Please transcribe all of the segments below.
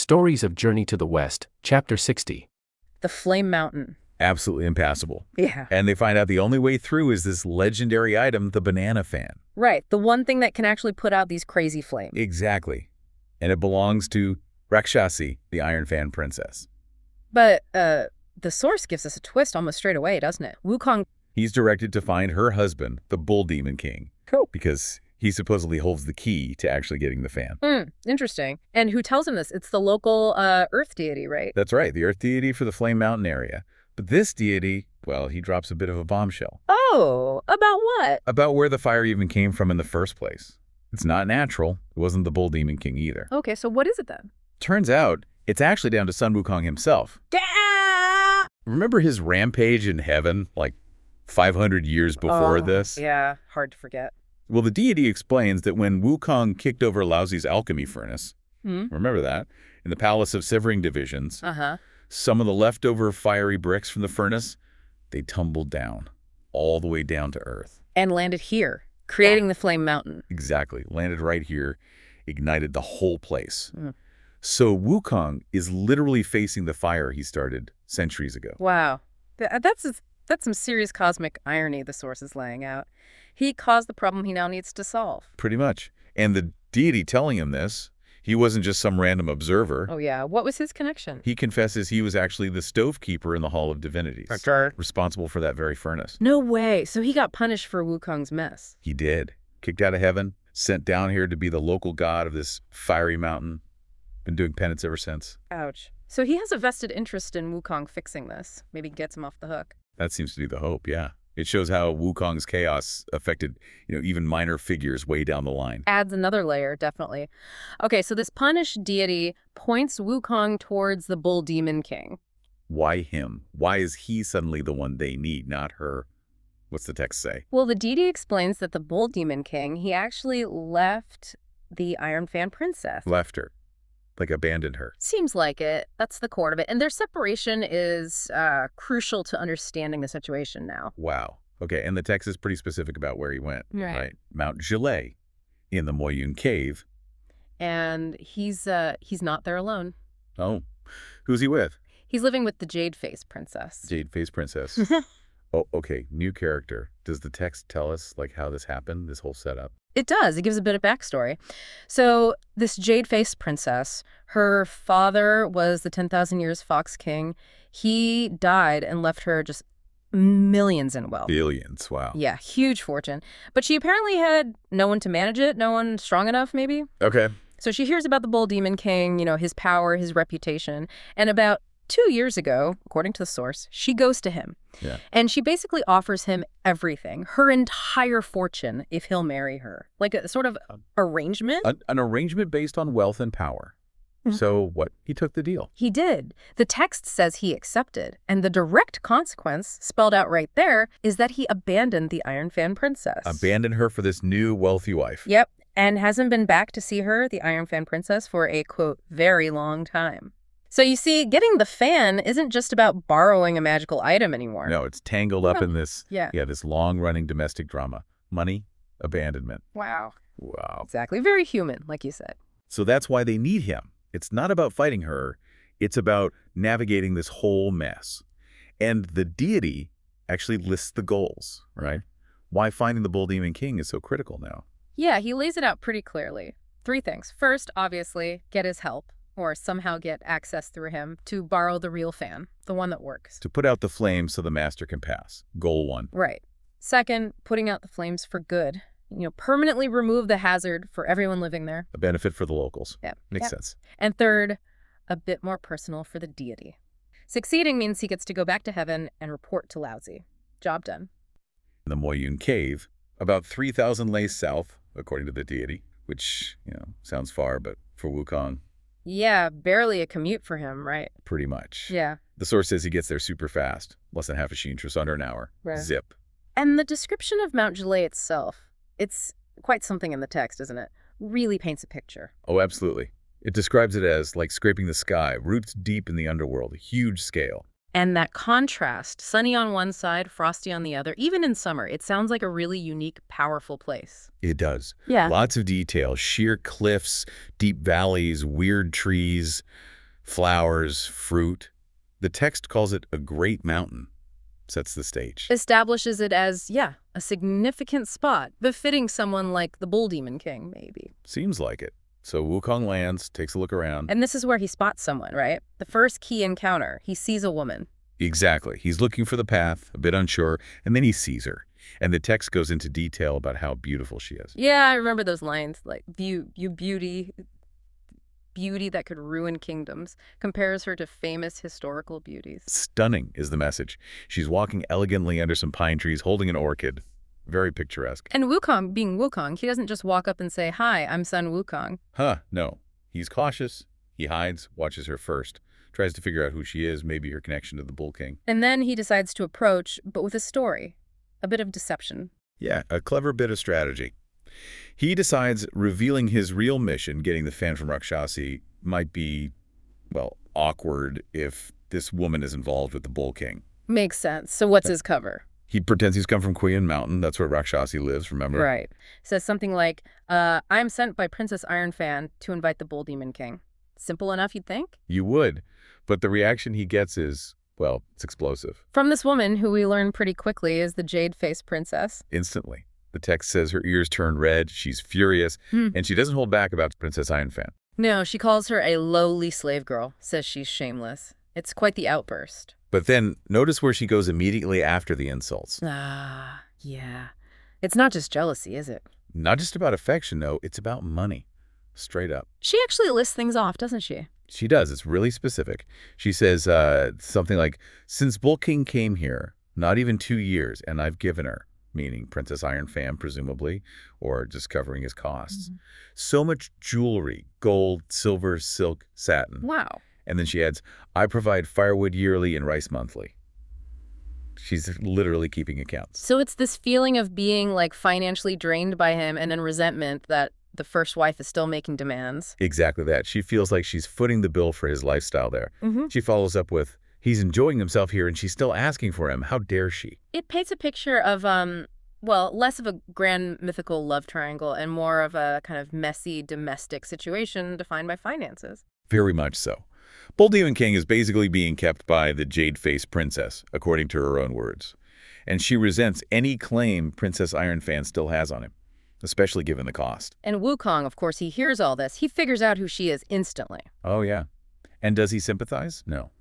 Stories of Journey to the West, Chapter 60. The Flame Mountain. Absolutely impassable. Yeah. And they find out the only way through is this legendary item, the banana fan. Right. The one thing that can actually put out these crazy flames. Exactly. And it belongs to Rakshasi, the Iron Fan Princess. But, the source gives us a twist almost straight away, doesn't it? Wukong. He's directed to find her husband, the Bull Demon King. Cool. Because he supposedly holds the key to actually getting the fan. Interesting. And who tells him this? It's the local, earth deity, right? That's right, the Earth deity for the Flame Mountain area. But this deity, well, he drops a bit of a bombshell. Oh, about what? About where the fire even came from in the first place. It's not natural. It wasn't the Bull Demon King either. Okay, so what is it then? Turns out, it's actually down to Sun Wukong himself. Yeah! Remember his rampage in heaven, like 500 years before this? Yeah, hard to forget. Well, the deity explains that when Wukong kicked over Laozi's alchemy furnace, remember that, in the Palace of Severing Divisions, some of the leftover fiery bricks from the furnace, they tumbled down, all the way down to Earth. And landed here, creating the Flame Mountain. Exactly. Landed right here, ignited the whole place. So Wukong is literally facing the fire he started centuries ago. Wow. That's some serious cosmic irony the source is laying out. He caused the problem he now needs to solve. Pretty much. And the deity telling him this, he wasn't just some random observer. Oh, yeah. What was his connection? He confesses he was actually the stovekeeper in the Hall of Divinities. That's right. Responsible for that very furnace. No way. So he got punished for Wukong's mess. He did. Kicked out of heaven, sent down here to be the local god of this fiery mountain. Been doing penance ever since. Ouch. So he has a vested interest in Wukong fixing this. Maybe gets him off the hook. That seems to be the hope, yeah. It shows how Wukong's chaos affected, even minor figures way down the line. Adds another layer, definitely. Okay, so this punished deity points Wukong towards the Bull Demon King. Why him? Why is he suddenly the one they need, not her? What's the text say? Well, the deity explains that the Bull Demon King, he actually left the Iron Fan Princess. Left her. Like abandoned her. Seems like it. That's the core of it. And their separation is crucial to understanding the situation now. Wow. Okay, and the text is pretty specific about where he went. Right. Mount Gelée, in the Moyun Cave. And he's not there alone. Oh, who's he with? He's living with the Jade Face Princess. Jade Face Princess. Oh, okay, new character. Does the text tell us, how this happened, this whole setup? It does. It gives a bit of backstory. So this Jade-Faced Princess, her father was the 10,000 Years Fox King. He died and left her just millions in wealth. Billions, wow. Yeah, huge fortune. But she apparently had no one to manage it, no one strong enough, maybe. Okay. So she hears about the Bull Demon King, his power, his reputation. And about 2 years ago, according to the source, she goes to him. Yeah. And she basically offers him everything, her entire fortune, if he'll marry her. Like a sort of arrangement? An arrangement based on wealth and power. So what? He took the deal. He did. The text says he accepted. And the direct consequence, spelled out right there, is that he abandoned the Iron Fan Princess. Abandoned her for this new wealthy wife. Yep. And hasn't been back to see her, the Iron Fan Princess, for a, quote, very long time. So you see, getting the fan isn't just about borrowing a magical item anymore. No, it's tangled up in this, Yeah. this long-running domestic drama. Money, abandonment. Wow. Wow. Exactly. Very human, like you said. So that's why they need him. It's not about fighting her. It's about navigating this whole mess. And the deity actually lists the goals, right? Why finding the Bull Demon King is so critical now. Yeah, he lays it out pretty clearly. 3 things. First, obviously, get his help, or somehow get access through him to borrow the real fan, the one that works. To put out the flames so the master can pass. Goal 1. Right. Second, putting out the flames for good. Permanently remove the hazard for everyone living there. A benefit for the locals. Yeah. Makes sense. And third, a bit more personal for the deity. Succeeding means he gets to go back to heaven and report to Laozi. Job done. In the Moyun Cave, about 3,000 lays south, according to the deity, which, sounds far, but for Wukong, Yeah, barely a commute for him, right? pretty much. Yeah. The source says he gets there super fast, less than half a sheen, just under an hour. Right. Zip. And the description of Mount Gelée itself, it's quite something in the text, isn't it? Really paints a picture. Oh, absolutely. It describes it as like scraping the sky, roots deep in the underworld, a huge scale. And that contrast, sunny on one side, frosty on the other, even in summer, it sounds like a really unique, powerful place. It does. Yeah. Lots of detail, sheer cliffs, deep valleys, weird trees, flowers, fruit. The text calls it a great mountain. Sets the stage. Establishes it as, yeah, a significant spot, befitting someone like the Bull Demon King, maybe. Seems like it. So Wukong lands, takes a look around. And this is where he spots someone, right? The first key encounter, he sees a woman. Exactly. He's looking for the path, a bit unsure, and then he sees her. And the text goes into detail about how beautiful she is. Yeah, I remember those lines, like, you beauty that could ruin kingdoms, compares her to famous historical beauties. Stunning is the message. She's walking elegantly under some pine trees, holding an orchid. Very picturesque. And Wukong, being Wukong, he doesn't just walk up and say, "Hi, I'm Sun Wukong." No. He's cautious. He hides, watches her first. Tries to figure out who she is, maybe her connection to the Bull King. And then he decides to approach, but with a story. A bit of deception. Yeah, a clever bit of strategy. He decides revealing his real mission, getting the fan from Rakshasi, might be, well, awkward if this woman is involved with the Bull King. Makes sense. So what's his cover? He pretends he's come from Kuyan Mountain. That's where Rakshasi lives, remember? Right. Says something like, I'm sent by Princess Ironfan to invite the Bull Demon King. Simple enough, you'd think? You would. But the reaction he gets is, well, it's explosive. From this woman, who we learn pretty quickly is the Jade-Faced Princess. Instantly. The text says her ears turn red, she's furious, and she doesn't hold back about Princess Ironfan. No, she calls her a lowly slave girl, says she's shameless. It's quite the outburst. But then, notice where she goes immediately after the insults. Ah, yeah. It's not just jealousy, is it? Not just about affection, no, it's about money. Straight up. She actually lists things off, doesn't she? She does. It's really specific. She says something like, since Bull King came here, not even 2 years, and I've given her, meaning Princess Ironfan, presumably, or just covering his costs. So much jewelry, gold, silver, silk, satin. Wow. And then she adds, I provide firewood yearly and rice monthly. She's literally keeping accounts. So it's this feeling of being like financially drained by him and then resentment that the first wife is still making demands. Exactly that. She feels like she's footing the bill for his lifestyle there. She follows up with, he's enjoying himself here and she's still asking for him. How dare she? It paints a picture of, well, less of a grand mythical love triangle and more of a kind of messy domestic situation defined by finances. Very much so. Bull Demon King is basically being kept by the Jade-Faced Princess, according to her own words. And she resents any claim Princess Ironfan still has on him, especially given the cost. And Wukong, of course, he hears all this. He figures out who she is instantly. Oh, yeah. And does he sympathize? No.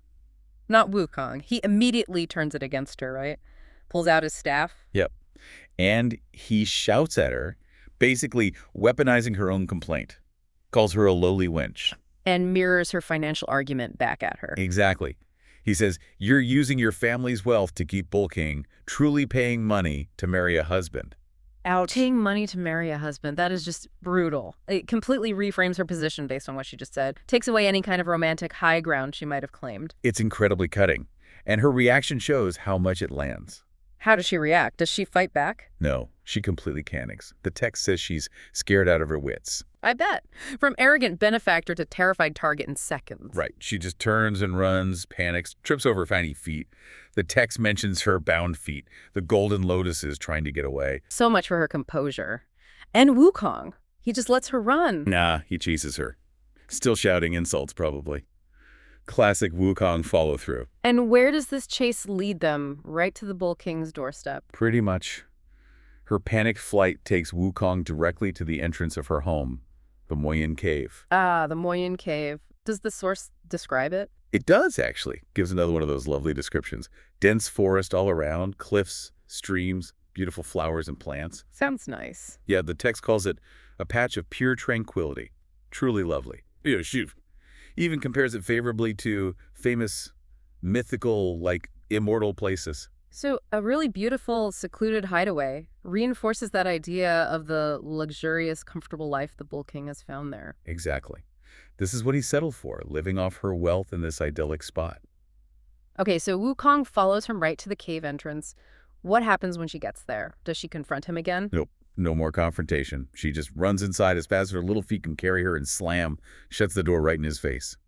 Not Wukong. He immediately turns it against her, right? Pulls out his staff. Yep. And he shouts at her, basically weaponizing her own complaint. Calls her a lowly wench. And mirrors her financial argument back at her. Exactly. He says, you're using your family's wealth to keep Bull King, truly paying money to marry a husband. Ouch. Paying money to marry a husband, that is just brutal. It completely reframes her position based on what she just said. Takes away any kind of romantic high ground she might have claimed. It's incredibly cutting. And her reaction shows how much it lands. How does she react? Does she fight back? No, she completely panics. The text says she's scared out of her wits. I bet. From arrogant benefactor to terrified target in seconds. Right. She just turns and runs, panics, trips over tiny feet. The text mentions her bound feet, the golden lotuses trying to get away. So much for her composure. And Wukong. He just lets her run. Nah, he chases her. Still shouting insults, probably. Classic Wukong follow-through. And where does this chase lead them? Right to the Bull King's doorstep. Pretty much. Her panicked flight takes Wukong directly to the entrance of her home, the Moyin Cave. Ah, the Moyin Cave. Does the source describe it? It does, actually. Gives another one of those lovely descriptions. Dense forest all around, cliffs, streams, beautiful flowers and plants. Sounds nice. Yeah, the text calls it a patch of pure tranquility. Truly lovely. Yeah, shoot. Even compares it favorably to famous, mythical, like, immortal places. So a really beautiful, secluded hideaway reinforces that idea of the luxurious, comfortable life the Bull King has found there. Exactly. This is what he settled for, living off her wealth in this idyllic spot. Okay, so Wukong follows him right to the cave entrance. What happens when she gets there? Does she confront him again? Nope. No more confrontation. She just runs inside as fast as her little feet can carry her and shuts the door right in his face.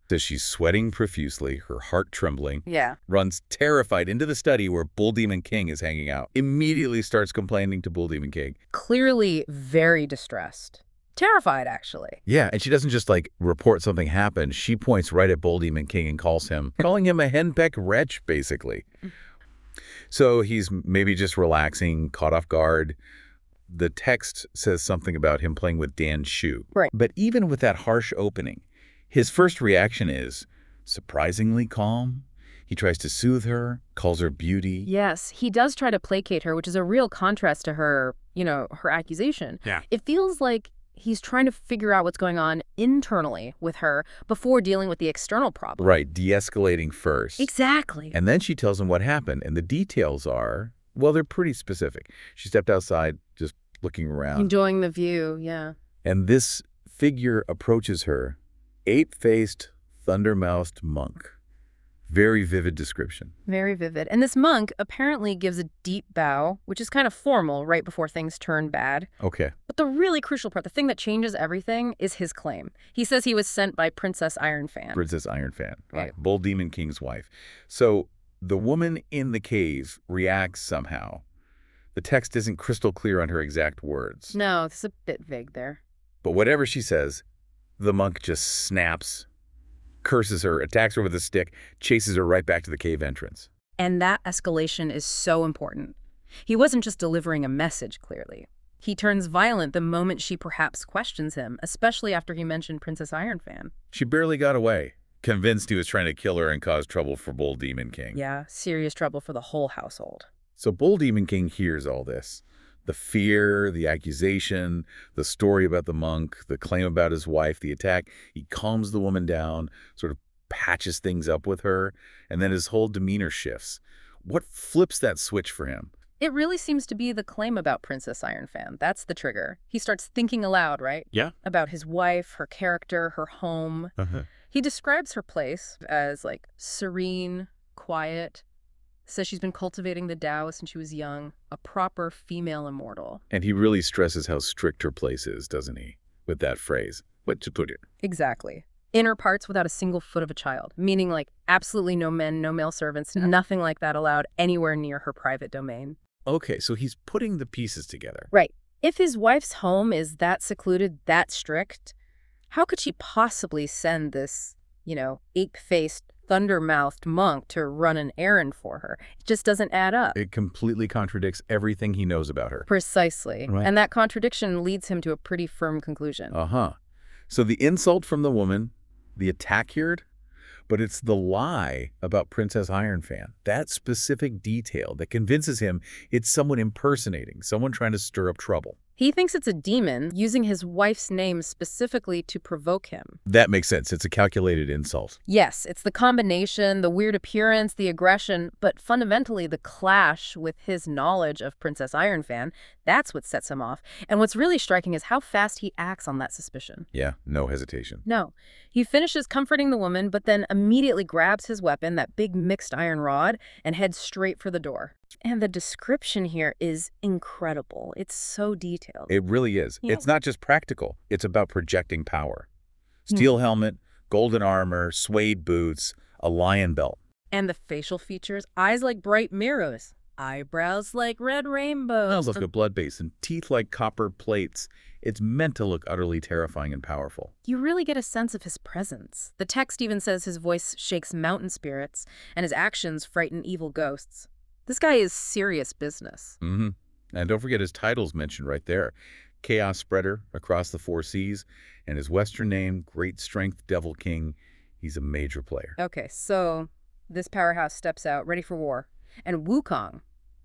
Says she's sweating profusely, her heart trembling. Yeah. Runs terrified into the study where Bull Demon King is hanging out. Immediately starts complaining to Bull Demon King. Clearly very distressed. Terrified, actually. Yeah, and she doesn't just, report something happened. She points right at Bull Demon King and calling him a henpecked wretch, basically. So he's maybe just relaxing, caught off guard. The text says something about him playing with Dan's shoe. Right. But even with that harsh opening, his first reaction is surprisingly calm. He tries to soothe her, calls her beauty. Yes, he does try to placate her, which is a real contrast to her, her accusation. Yeah. It feels like he's trying to figure out what's going on internally with her before dealing with the external problem. Right, de-escalating first. Exactly. And then she tells him what happened, and the details are, well, they're pretty specific. She stepped outside, just looking around. Enjoying the view, yeah. And this figure approaches her, ape-faced, thunder-mouthed monk. Very vivid description. Very vivid. And this monk apparently gives a deep bow, which is kind of formal right before things turn bad. Okay. But the really crucial part, the thing that changes everything, is his claim. He says he was sent by Princess Ironfan. Princess Ironfan. Right. Bull Demon King's wife. So the woman in the cave reacts somehow. The text isn't crystal clear on her exact words. No, it's a bit vague there. But whatever she says, the monk just snaps, curses her, attacks her with a stick, chases her right back to the cave entrance. And that escalation is so important. He wasn't just delivering a message, clearly. He turns violent the moment she perhaps questions him, especially after he mentioned Princess Ironfan. She barely got away, convinced he was trying to kill her and cause trouble for Bull Demon King. Yeah, serious trouble for the whole household. So Bull Demon King hears all this. The fear, the accusation, the story about the monk, the claim about his wife, the attack. He calms the woman down, sort of patches things up with her, and then his whole demeanor shifts. What flips that switch for him? It really seems to be the claim about Princess Ironfan. That's the trigger. He starts thinking aloud, right? Yeah. About his wife, her character, her home. He describes her place as, serene, quiet. Says she's been cultivating the Tao since she was young, a proper female immortal. And he really stresses how strict her place is, doesn't he? With that phrase. What to put it? Exactly. Inner parts without a single foot of a child, meaning absolutely no men, no male servants, nothing like that allowed anywhere near her private domain. Okay, so he's putting the pieces together. Right. If his wife's home is that secluded, that strict, how could she possibly send this, ape-faced, thunder-mouthed monk to run an errand for her? It just doesn't add up. It completely contradicts everything he knows about her. Precisely. Right. And that contradiction leads him to a pretty firm conclusion. So the insult from the woman, the attack here, but it's the lie about Princess Ironfan, that specific detail that convinces him it's someone impersonating, someone trying to stir up trouble. He thinks it's a demon using his wife's name specifically to provoke him. That makes sense. It's a calculated insult. Yes, it's the combination, the weird appearance, the aggression, but fundamentally the clash with his knowledge of Princess Ironfan. That's what sets him off. And what's really striking is how fast he acts on that suspicion. Yeah, no hesitation. No. He finishes comforting the woman, but then immediately grabs his weapon, that big mixed iron rod, and heads straight for the door. And the description here is incredible. It's so detailed. It really is. Yeah. It's not just practical. It's about projecting power. Steel helmet, golden armor, suede boots, a lion belt. And the facial features, eyes like bright mirrors, eyebrows like red rainbows. Nails like a blood basin, teeth like copper plates. It's meant to look utterly terrifying and powerful. You really get a sense of his presence. The text even says his voice shakes mountain spirits and his actions frighten evil ghosts. This guy is serious business. And don't forget his title's mentioned right there. Chaos Spreader across the 4 seas, and his Western name, Great Strength Devil King. He's a major player. Okay, so this powerhouse steps out, ready for war. And Wukong,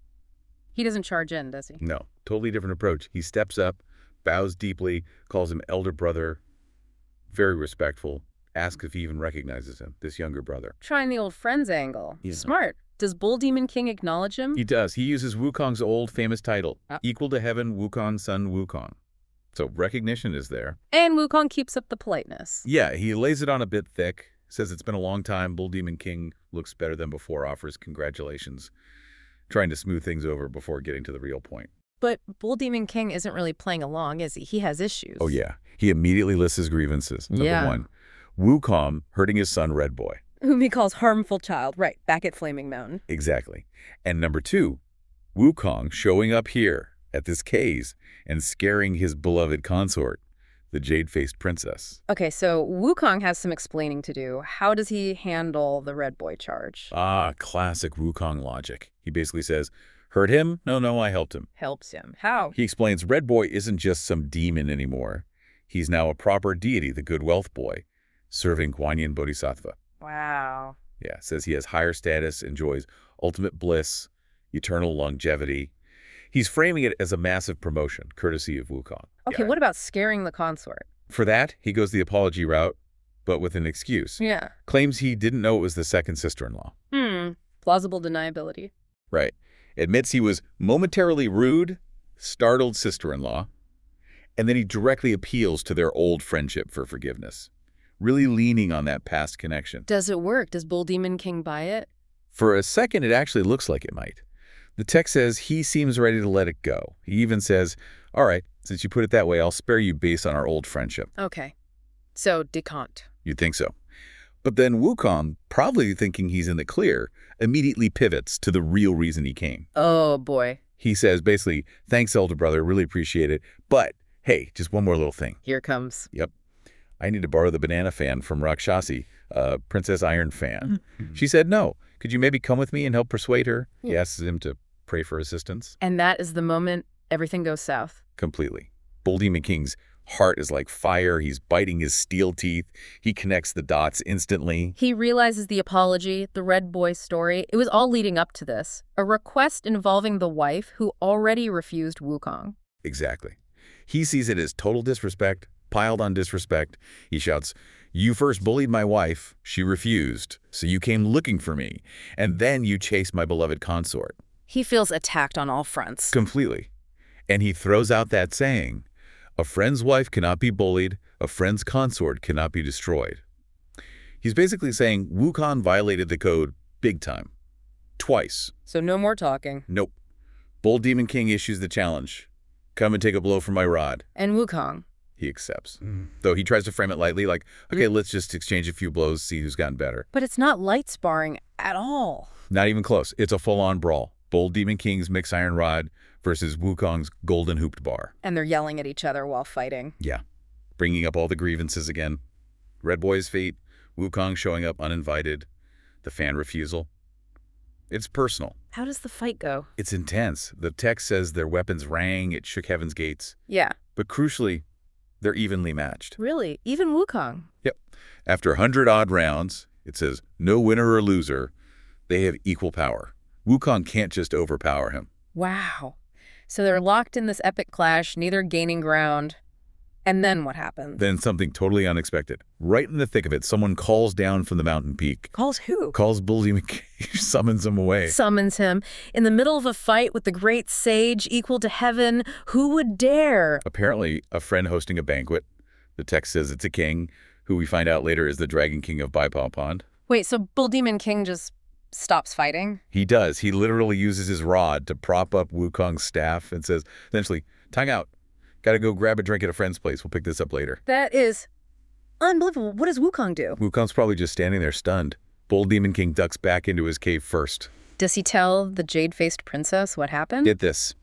he doesn't charge in, does he? No, totally different approach. He steps up, bows deeply, calls him elder brother, very respectful, asks if he even recognizes him, this younger brother. Trying the old friends angle. Yeah. Smart. Does Bull Demon King acknowledge him? He does. He uses Wukong's old famous title, equal to heaven, Wukong, son Wukong. So recognition is there. And Wukong keeps up the politeness. Yeah, he lays it on a bit thick, says it's been a long time, Bull Demon King looks better than before, offers congratulations, trying to smooth things over before getting to the real point. But Bull Demon King isn't really playing along, is he? He has issues. Oh, yeah. He immediately lists his grievances. Number 1, Wukong hurting his son Red Boy. Whom he calls harmful child, right, back at Flaming Mountain. Exactly. And number 2, Wukong showing up here at this cave and scaring his beloved consort, the jade-faced princess. Okay, so Wukong has some explaining to do. How does he handle the Red Boy charge? Classic Wukong logic. He basically says, hurt him? No, I helped him. Helps him. How? He explains Red Boy isn't just some demon anymore. He's now a proper deity, the Good Wealth Boy, serving Kuan Yin Bodhisattva. Wow. Yeah, says he has higher status, enjoys ultimate bliss, eternal longevity. He's framing it as a massive promotion, courtesy of Wukong. Okay, what about scaring the consort? For that, he goes the apology route, but with an excuse. Yeah. Claims he didn't know it was the second sister-in-law. Plausible deniability. Right. Admits he was momentarily rude, startled sister-in-law, and then he directly appeals to their old friendship for forgiveness, really leaning on that past connection. Does it work? Does Bull Demon King buy it? For a second, it actually looks like it might. The text says he seems ready to let it go. He even says, all right, since you put it that way, I'll spare you based on our old friendship. Okay. So, décant. You'd think so. But then Wukong, probably thinking he's in the clear, immediately pivots to the real reason he came. Oh, boy. He says, basically, thanks, elder brother, really appreciate it. But, hey, just one more little thing. Here comes. Yep. I need to borrow the banana fan from Rakshasi, Princess Iron Fan. She said no. Could you maybe come with me and help persuade her? He asks him to pray for assistance. And that is the moment everything goes south. Completely. Bull Demon King's heart is like fire. He's biting his steel teeth. He connects the dots instantly. He realizes the apology, the Red Boy story, it was all leading up to this. A request involving the wife who already refused Wukong. Exactly. He sees it as total disrespect, piled on disrespect. He shouts, you first bullied my wife. She refused. So you came looking for me. And then you chased my beloved consort. He feels attacked on all fronts. Completely. And he throws out that saying, a friend's wife cannot be bullied, a friend's consort cannot be destroyed. He's basically saying Wukong violated the code big time. Twice. So no more talking. Nope. Bull Demon King issues the challenge. Come and take a blow from my rod. And Wukong? He accepts. Though he tries to frame it lightly, like, okay, let's just exchange a few blows, see who's gotten better. But it's not light sparring at all. Not even close. It's a full-on brawl. Bull Demon King's mixed iron rod versus Wukong's golden hooped bar. And they're yelling at each other while fighting. Yeah. Bringing up all the grievances again. Red Boy's fate, Wukong showing up uninvited, the fan refusal. It's personal. How does the fight go? It's intense. The text says their weapons rang, it shook heaven's gates. Yeah. But crucially, they're evenly matched. Really? Even Wukong? Yep. After 100-odd rounds, it says no winner or loser. They have equal power. Wukong can't just overpower him. Wow. So they're locked in this epic clash, neither gaining ground. And then what happens? Then something totally unexpected. Right in the thick of it, someone calls down from the mountain peak. Calls who? Calls Bull Demon King, summons him away. Summons him. In the middle of a fight with the great sage equal to heaven, who would dare? Apparently, a friend hosting a banquet. The text says it's a king, who we find out later is the Dragon King of Baipo Pond. Wait, so Bull Demon King just stops fighting? He does. He literally uses his rod to prop up Wukong's staff and says, essentially, time out. Gotta go grab a drink at a friend's place. We'll pick this up later. That is unbelievable. What does Wukong do? Wukong's probably just standing there stunned. Bull Demon King ducks back into his cave first. Does he tell the jade-faced princess what happened? Get this.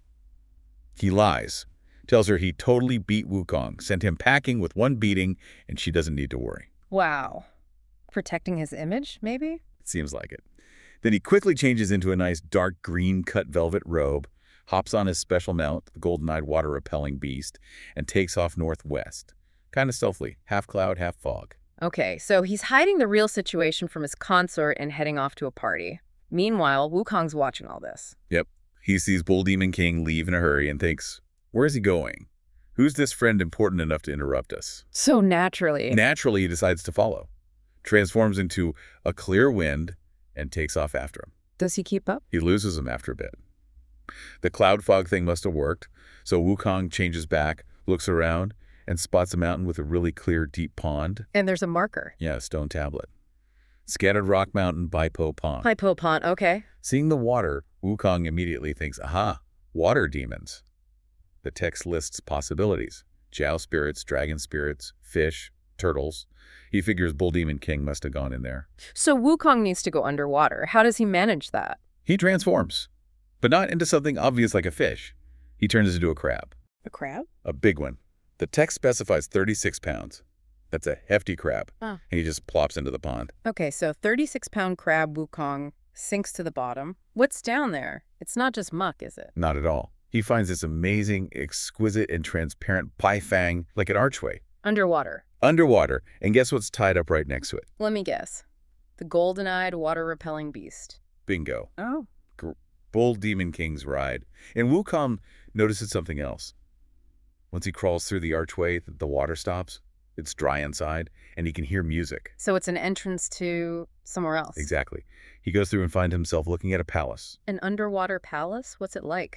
He lies. Tells her he totally beat Wukong, sent him packing with one beating, and she doesn't need to worry. Wow. Protecting his image, maybe? It seems like it. Then he quickly changes into a nice dark green cut velvet robe, hops on his special mount, the golden-eyed water-repelling beast, and takes off northwest. Kind of stealthily, half cloud, half fog. Okay, so he's hiding the real situation from his consort and heading off to a party. Meanwhile, Wukong's watching all this. Yep. He sees Bull Demon King leave in a hurry and thinks, where is he going? Who's this friend important enough to interrupt us? So naturally. Naturally, he decides to follow. Transforms into a clear wind and takes off after him. Does he keep up? He loses him after a bit. The cloud fog thing must have worked, so Wukong changes back, looks around, and spots a mountain with a really clear, deep pond. And there's a marker. Yeah, a stone tablet. Scattered Rock Mountain, Baipo Pond. Baipo Pond, okay. Seeing the water, Wukong immediately thinks, aha, water demons. The text lists possibilities. Jiao spirits, dragon spirits, fish, turtles. He figures Bull Demon King must have gone in there. So Wukong needs to go underwater. How does he manage that? He transforms, but not into something obvious like a fish. He turns into a crab. A crab? A big one. The text specifies 36 pounds. That's a hefty crab. Oh. And he just plops into the pond. Okay, so 36-pound crab Wukong sinks to the bottom. What's down there? It's not just muck, is it? Not at all. He finds this amazing, exquisite, and transparent pai fang like an archway. Underwater. Underwater. And guess what's tied up right next to it? Let me guess. The golden-eyed, water-repelling beast. Bingo. Oh. Bull Demon King's ride. And Wukong notices something else. Once he crawls through the archway, the water stops. It's dry inside, and he can hear music. So it's an entrance to somewhere else. Exactly. He goes through and finds himself looking at a palace. An underwater palace? What's it like?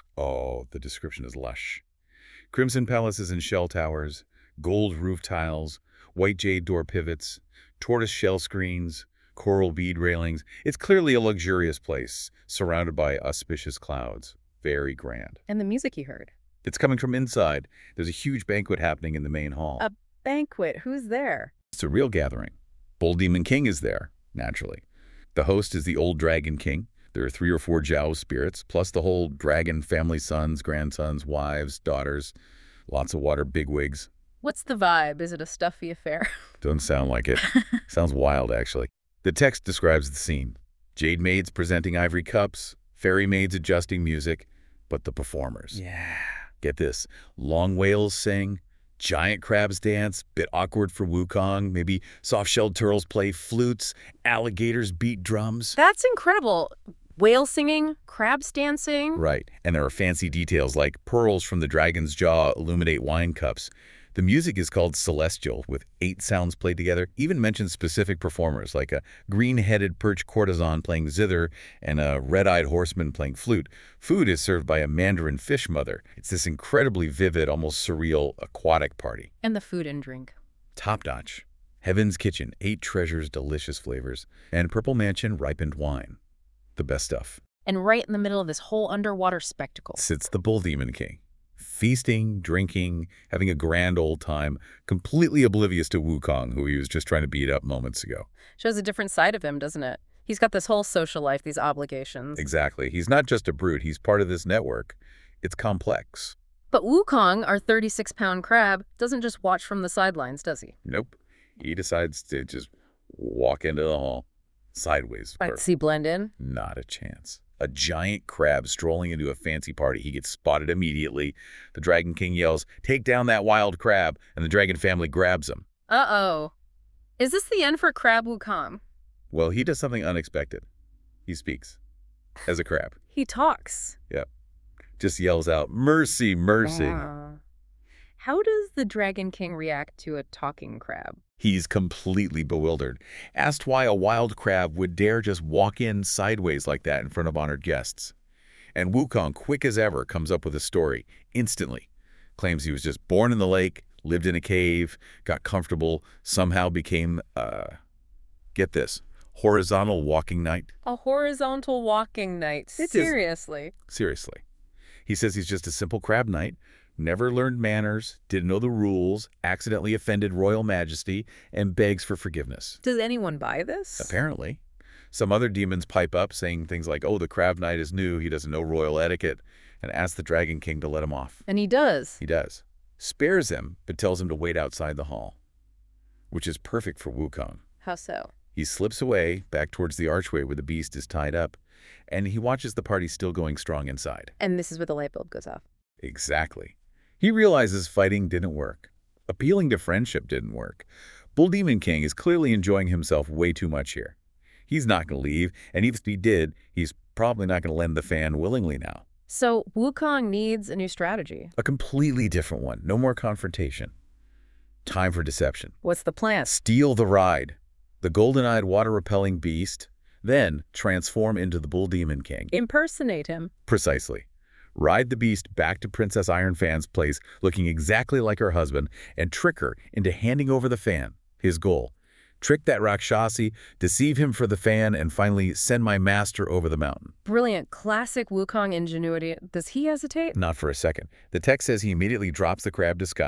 Oh, the description is lush. Crimson palaces and shell towers, gold roof tiles, white jade door pivots, tortoise shell screens, coral bead railings. It's clearly a luxurious place, surrounded by auspicious clouds. Very grand. And the music you heard? It's coming from inside. There's a huge banquet happening in the main hall. A banquet? Who's there? It's a real gathering. Bull Demon King is there, naturally. The host is the old Dragon King. There are 3 or 4 Jiao spirits, plus the whole dragon family, sons, grandsons, wives, daughters, lots of water bigwigs. What's the vibe? Is it a stuffy affair? Doesn't sound like it. Sounds wild, actually. The text describes the scene. Jade maids presenting ivory cups, fairy maids adjusting music, but the performers. Yeah. Get this, long whales sing, giant crabs dance, bit awkward for Wukong, maybe soft-shelled turtles play flutes, alligators beat drums. That's incredible. Whale singing, crabs dancing. Right, and there are fancy details like pearls from the dragon's jaw illuminate wine cups. The music is called celestial, with 8 sounds played together, even mentions specific performers, like a green-headed perch courtesan playing zither and a red-eyed horseman playing flute. Food is served by a mandarin fish mother. It's this incredibly vivid, almost surreal, aquatic party. And the food and drink. Top-notch. Heaven's Kitchen, 8 treasures, delicious flavors, and Purple Mansion ripened wine. The best stuff. And right in the middle of this whole underwater spectacle Sits the Bull Demon King. Feasting, drinking, having a grand old time, completely oblivious to Wukong, who he was just trying to beat up moments ago. Shows a different side of him, doesn't it? He's got this whole social life, these obligations. Exactly. He's not just a brute. He's part of this network. It's complex. But Wukong, our 36-pound crab, doesn't just watch from the sidelines, does he? Nope. He decides to just walk into the hall sideways. Does he blend in? Not a chance. A giant crab strolling into a fancy party. He gets spotted immediately. The Dragon King yells, "Take down that wild crab," and the dragon family grabs him. Uh-oh. Is this the end for Crab Wukong? Well, he does something unexpected. He speaks. As a crab. He talks. Yep. Just yells out, "Mercy, mercy." How does the Dragon King react to a talking crab? He's completely bewildered. Asked why a wild crab would dare just walk in sideways like that in front of honored guests. And Wukong, quick as ever, comes up with a story, instantly. Claims he was just born in the lake, lived in a cave, got comfortable, somehow became, get this, horizontal walking knight. A horizontal walking knight. Seriously. Seriously. He says he's just a simple crab knight, never learned manners, didn't know the rules, accidentally offended royal majesty, and begs for forgiveness. Does anyone buy this? Apparently. Some other demons pipe up, saying things like, "Oh, the crab knight is new, he doesn't know royal etiquette," and ask the Dragon King to let him off. And he does. He does. Spares him, but tells him to wait outside the hall, which is perfect for Wukong. How so? He slips away, back towards the archway where the beast is tied up, and he watches the party still going strong inside. And this is where the light bulb goes off. Exactly. He realizes fighting didn't work. Appealing to friendship didn't work. Bull Demon King is clearly enjoying himself way too much here. He's not going to leave, and even if he did, he's probably not going to lend the fan willingly now. So Wukong needs a new strategy. A completely different one. No more confrontation. Time for deception. What's the plan? Steal the ride. The golden-eyed water-repelling beast, then transform into the Bull Demon King. Impersonate him. Precisely. Ride the beast back to Princess Ironfan's place looking exactly like her husband and trick her into handing over the fan, his goal. Trick that Rakshasi, deceive him for the fan, and finally send my master over the mountain. Brilliant. Classic Wukong ingenuity. Does he hesitate? Not for a second. The text says he immediately drops the crab disguise,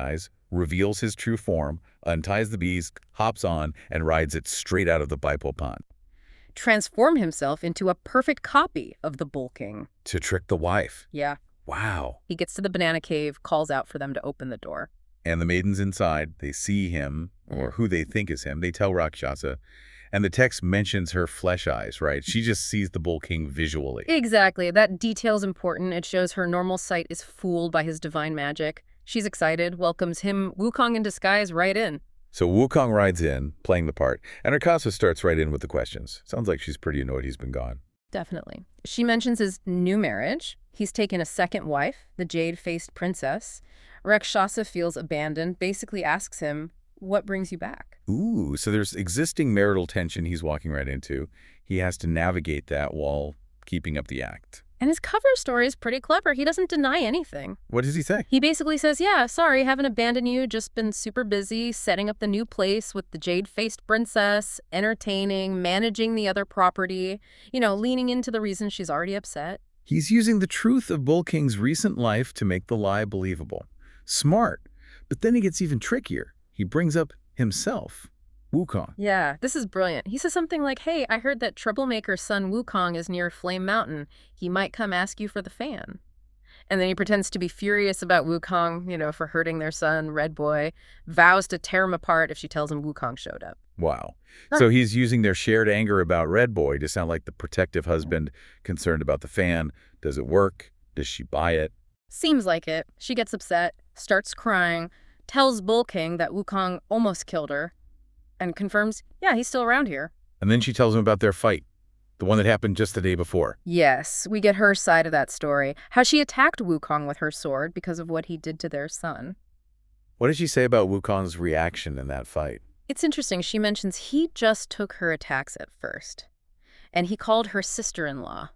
reveals his true form, unties the bees, hops on, and rides it straight out of the Baipo pond. Transform himself into a perfect copy of the Bull King. To trick the wife. Yeah. Wow. He gets to the banana cave, calls out for them to open the door. And the maidens inside, they see him, or who they think is him. They tell Rakshasa. And the text mentions her flesh eyes, right? She just sees the Bull King visually. Exactly. That detail's important. It shows her normal sight is fooled by his divine magic. She's excited, welcomes him, Wukong in disguise, right in. So Wukong rides in, playing the part, and Rakasa starts right in with the questions. Sounds like she's pretty annoyed he's been gone. Definitely. She mentions his new marriage. He's taken a second wife, the jade-faced princess. Rakshasa feels abandoned, basically asks him, what brings you back? Ooh, so there's existing marital tension he's walking right into. He has to navigate that while keeping up the act. And his cover story is pretty clever. He doesn't deny anything. What does he say? He basically says, yeah, sorry, haven't abandoned you, just been super busy setting up the new place with the jade-faced princess, entertaining, managing the other property, leaning into the reason she's already upset. He's using the truth of Bull King's recent life to make the lie believable. Smart. But then he gets even trickier. He brings up himself, Wukong. Yeah, this is brilliant. He says something like, hey, I heard that Troublemaker's son Wukong is near Flame Mountain. He might come ask you for the fan. And then he pretends to be furious about Wukong, for hurting their son, Red Boy, vows to tear him apart if she tells him Wukong showed up. Wow. So he's using their shared anger about Red Boy to sound like the protective husband concerned about the fan. Does it work? Does she buy it? Seems like it. She gets upset, starts crying, tells Bull King that Wukong almost killed her, and confirms, yeah, he's still around here. And then she tells him about their fight, the one that happened just the day before. Yes, we get her side of that story, how she attacked Wukong with her sword because of what he did to their son. What did she say about Wukong's reaction in that fight? It's interesting. She mentions he just took her attacks at first, and he called her sister-in-law.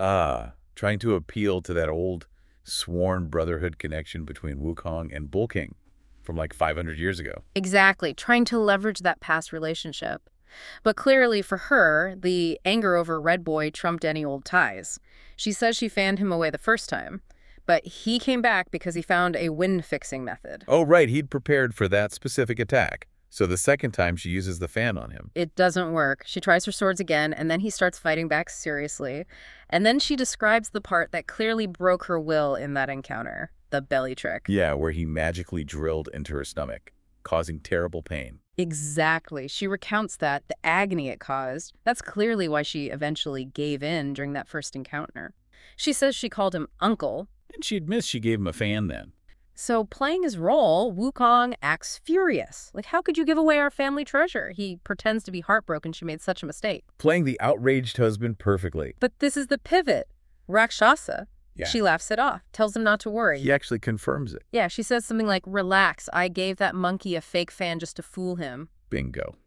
Trying to appeal to that old sworn brotherhood connection between Wukong and Bull King from like 500 years ago. Exactly, trying to leverage that past relationship. But clearly for her, the anger over Red Boy trumped any old ties. She says she fanned him away the first time, but he came back because he found a wind-fixing method. Oh, right, he'd prepared for that specific attack. So the second time she uses the fan on him. It doesn't work. She tries her swords again, and then he starts fighting back seriously. And then she describes the part that clearly broke her will in that encounter, the belly trick. Yeah, where he magically drilled into her stomach, causing terrible pain. Exactly. She recounts that, the agony it caused. That's clearly why she eventually gave in during that first encounter. She says she called him uncle. And she admits she gave him a fan then. So playing his role, Wukong acts furious. Like, how could you give away our family treasure? He pretends to be heartbroken she made such a mistake. Playing the outraged husband perfectly. But this is the pivot. Rakshasa. Yeah. She laughs it off, tells him not to worry. He actually confirms it. Yeah, she says something like, relax, I gave that monkey a fake fan just to fool him. Bingo.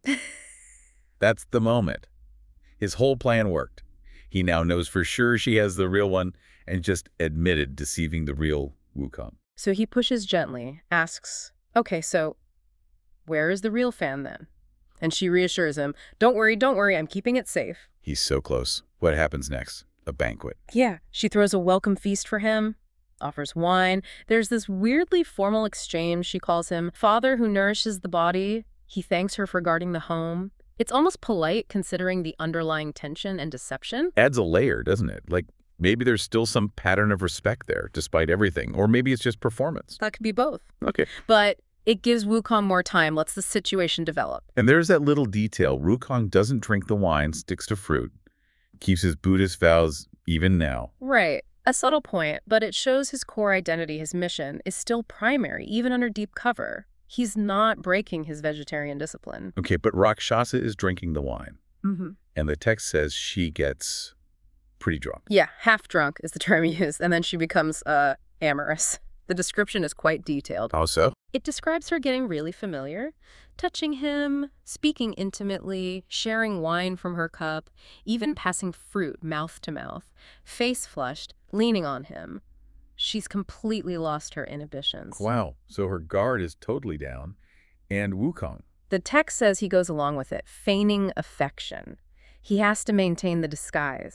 That's the moment. His whole plan worked. He now knows for sure she has the real one and just admitted deceiving the real Wukong. So he pushes gently, asks, okay, so where is the real fan then? And she reassures him, don't worry, I'm keeping it safe. He's so close. What happens next? A banquet. Yeah, she throws a welcome feast for him, offers wine. There's this weirdly formal exchange. She calls him father who nourishes the body. He thanks her for guarding the home. It's almost polite considering the underlying tension and deception. Adds a layer, doesn't it? Like, maybe there's still some pattern of respect there, despite everything. Or maybe it's just performance. That could be both. Okay. But it gives Wukong more time, lets the situation develop. And there's that little detail. Wukong doesn't drink the wine, sticks to fruit, keeps his Buddhist vows even now. Right. A subtle point, but it shows his core identity, his mission, is still primary, even under deep cover. He's not breaking his vegetarian discipline. Okay, but Rakshasa is drinking the wine. Mm-hmm. And the text says she gets pretty drunk. Yeah, half drunk is the term used, and then she becomes amorous. The description is quite detailed. How so? It describes her getting really familiar, touching him, speaking intimately, sharing wine from her cup, even passing fruit mouth to mouth, face flushed, leaning on him. She's completely lost her inhibitions. Wow, so her guard is totally down. And Wukong. The text says he goes along with it, feigning affection. He has to maintain the disguise.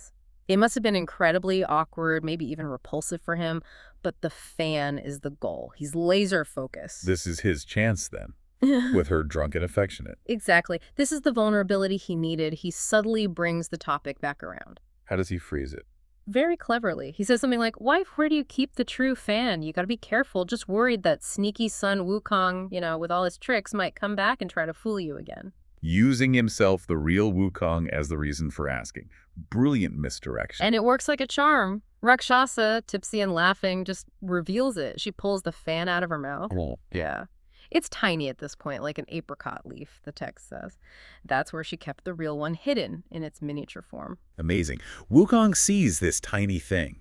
It must have been incredibly awkward, maybe even repulsive for him, but the fan is the goal. He's laser focused. This is his chance then, with her drunk and affectionate. Exactly. This is the vulnerability he needed. He subtly brings the topic back around. How does he phrase it? Very cleverly. He says something like, "Wife, where do you keep the true fan? You gotta be careful. Just worried that sneaky son Wukong, with all his tricks, might come back and try to fool you again." Using himself, the real Wukong, as the reason for asking. Brilliant misdirection. And it works like a charm. Rakshasa, tipsy and laughing, just reveals it. She pulls the fan out of her mouth. Oh. Yeah. It's tiny at this point, like an apricot leaf, the text says. That's where she kept the real one hidden in its miniature form. Amazing. Wukong sees this tiny thing.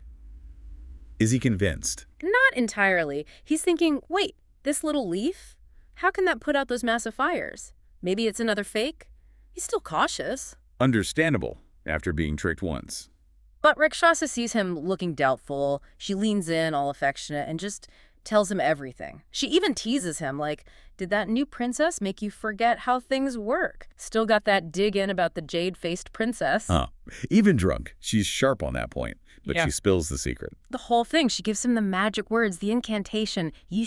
Is he convinced? Not entirely. He's thinking, wait, this little leaf? How can that put out those massive fires? Maybe it's another fake? He's still cautious. Understandable, after being tricked once. But Rakshasa sees him looking doubtful. She leans in, all affectionate, and just tells him everything. She even teases him, like, did that new princess make you forget how things work? Still got that dig in about the jade-faced princess. Even drunk, she's sharp on that point, but Yeah. She spills the secret. The whole thing, she gives him the magic words, the incantation, you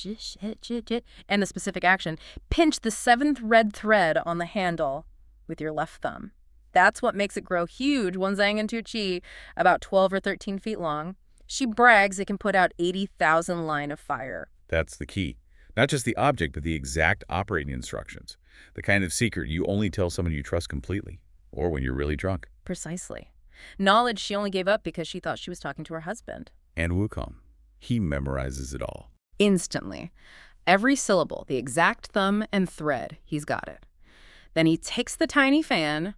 and the specific action. Pinch the 7th red thread on the handle with your left thumb. That's what makes it grow huge, one zang and two chi, about 12 or 13 feet long. She brags it can put out 80,000 line of fire. That's the key. Not just the object, but the exact operating instructions. The kind of secret you only tell someone you trust completely, or when you're really drunk. Precisely. Knowledge she only gave up because she thought she was talking to her husband. And Wukong, he memorizes it all. Instantly. Every syllable, the exact thumb and thread, he's got it. Then he takes the tiny fan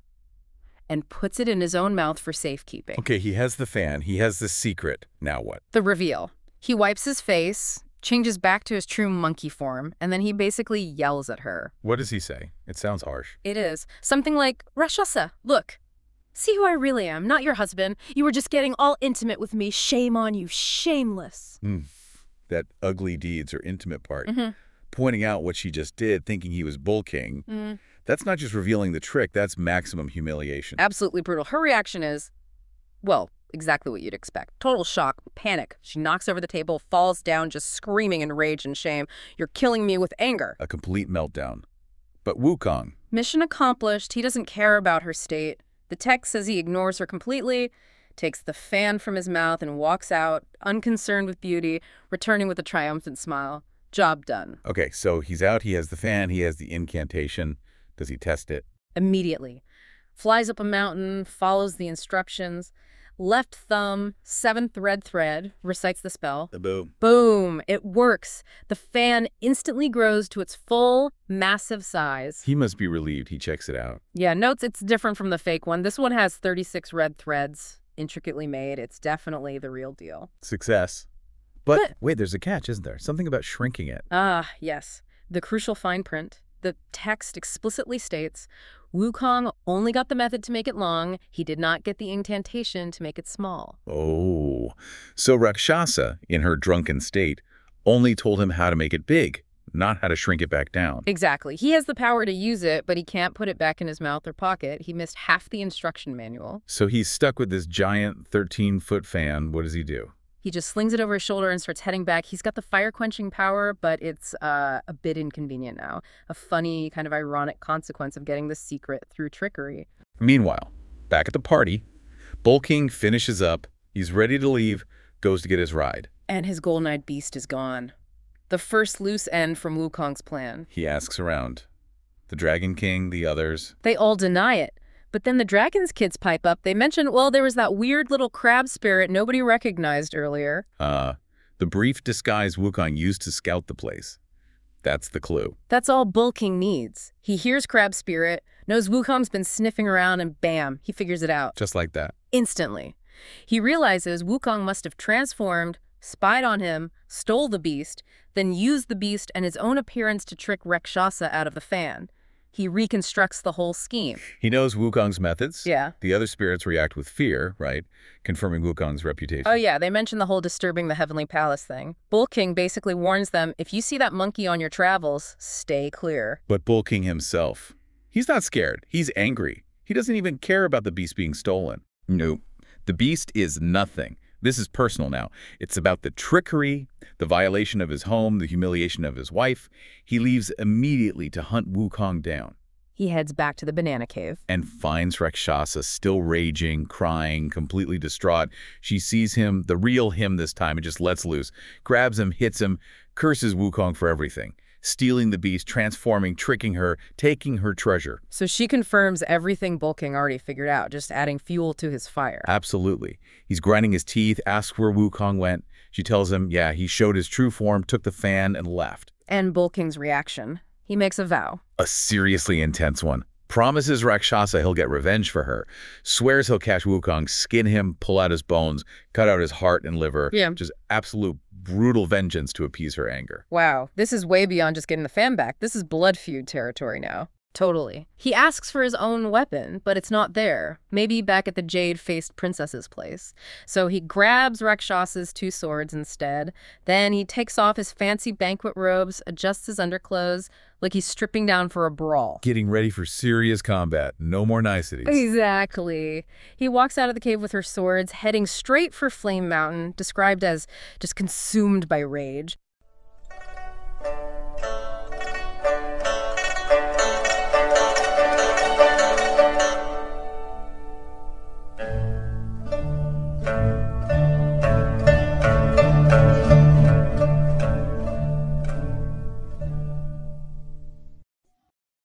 and puts it in his own mouth for safekeeping. Okay, he has the fan, he has the secret. Now what? The reveal. He wipes his face, changes back to his true monkey form, and then he basically yells at her. What does he say? It sounds harsh. It is. Something like, Rakshasa, look. See who I really am, not your husband. You were just getting all intimate with me. Shame on you, shameless. That ugly deeds or intimate part. Pointing out what she just did, thinking he was Bull King. That's not just revealing the trick, that's maximum humiliation. Absolutely brutal. Her reaction is, well, exactly what you'd expect. Total shock, panic. She knocks over the table, falls down, just screaming in rage and shame. You're killing me with anger. A complete meltdown. But Wukong. Mission accomplished. He doesn't care about her state. The text says he ignores her completely, takes the fan from his mouth and walks out, unconcerned with beauty, returning with a triumphant smile. Job done. Okay, so he's out, he has the fan, he has the incantation. Does he test it? Immediately. Flies up a mountain, follows the instructions. Left thumb, 7th red thread, recites the spell. The boom. Boom! It works. The fan instantly grows to its full, massive size. He must be relieved. He checks it out. Yeah, notes it's different from the fake one. This one has 36 red threads, intricately made. It's definitely the real deal. Success. But wait, there's a catch, isn't there? Something about shrinking it. Ah, yes. The crucial fine print. The text explicitly states, Wukong only got the method to make it long. He did not get the incantation to make it small. Oh. So Rakshasa, in her drunken state, only told him how to make it big, not how to shrink it back down. Exactly. He has the power to use it, but he can't put it back in his mouth or pocket. He missed half the instruction manual. So he's stuck with this giant 13-foot fan. What does he do? He just slings it over his shoulder and starts heading back. He's got the fire-quenching power, but it's a bit inconvenient now. A funny, kind of ironic consequence of getting the secret through trickery. Meanwhile, back at the party, Bull King finishes up. He's ready to leave, goes to get his ride. And his golden-eyed beast is gone. The first loose end from Wukong's plan. He asks around. The Dragon King, the others. They all deny it. But then the Dragon's kids pipe up. They mention, well, there was that weird little crab spirit nobody recognized earlier. The brief disguise Wukong used to scout the place. That's the clue. That's all Bull King needs. He hears crab spirit, knows Wukong's been sniffing around, and bam, he figures it out. Just like that. Instantly. He realizes Wukong must have transformed, spied on him, stole the beast, then used the beast and his own appearance to trick Rakshasa out of the fan. He reconstructs the whole scheme. He knows Wukong's methods. Yeah. The other spirits react with fear, right? Confirming Wukong's reputation. Oh, yeah. They mention the whole disturbing the Heavenly Palace thing. Bull King basically warns them, if you see that monkey on your travels, stay clear. But Bull King himself, he's not scared. He's angry. He doesn't even care about the beast being stolen. Nope. The beast is nothing. This is personal now. It's about the trickery, the violation of his home, the humiliation of his wife. He leaves immediately to hunt Wukong down. He heads back to the banana cave. And finds Rakshasa still raging, crying, completely distraught. She sees him, the real him this time, and just lets loose. Grabs him, hits him, curses Wukong for everything. Stealing the beast, transforming, tricking her, taking her treasure. So she confirms everything Bull King already figured out, just adding fuel to his fire. Absolutely. He's grinding his teeth, asks where Wukong went. She tells him, yeah, he showed his true form, took the fan, and left. And Bull King's reaction. He makes a vow. A seriously intense one. Promises Rakshasa he'll get revenge for her. Swears he'll catch Wukong, skin him, pull out his bones, cut out his heart and liver. Yeah. Just absolute brutal vengeance to appease her anger. Wow, this is way beyond just getting the fan back. This is blood feud territory now. Totally. He asks for his own weapon, but it's not there. Maybe back at the jade-faced princess's place. So he grabs Rakshasa's 2 swords instead. Then he takes off his fancy banquet robes, adjusts his underclothes, like he's stripping down for a brawl. Getting ready for serious combat. No more niceties. Exactly. He walks out of the cave with her swords, heading straight for Flame Mountain, described as just consumed by rage.